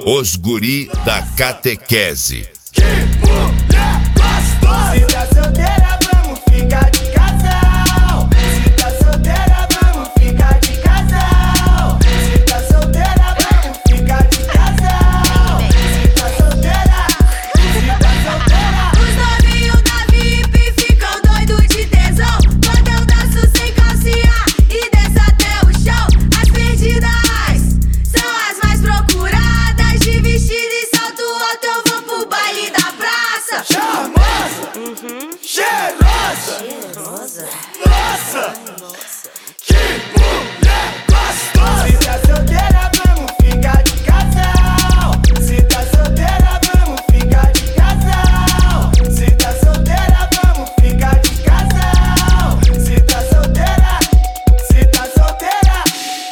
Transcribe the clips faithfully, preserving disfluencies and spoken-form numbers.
Os guri da catequese. Que mulher gostosa! Se tá solteira, vamos ficar de casal. Se tá solteira, vamos ficar de casal. Se tá solteira, vamos ficar de casal. Se tá solteira, se tá solteira. Os novinhos da V I P ficam doidos de tesão quando eu danço sem calcinha e desço até o chão. As perdidas são as mais procuradas, de vestido e salto alto eu vou pro baile da praça. Charmosa, Uhum. cheirosa, Cheirosa. nossa, que mulher gostosa! Se tá solteira, vamos ficar de casal. Se tá solteira, vamos ficar de casal. Se tá solteira, vamos ficar de casal. Se tá solteira, se tá solteira.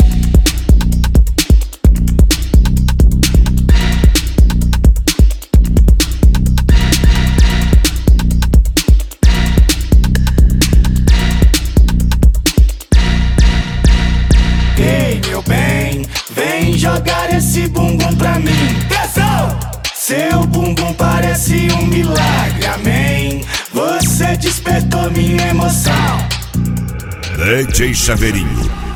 Ei, meu bem, vem jogar esse bumbum pra mim. Tesão! Seu bumbum parece um milagre, amém. Você despertou minha emoção. D J Chaveirinho.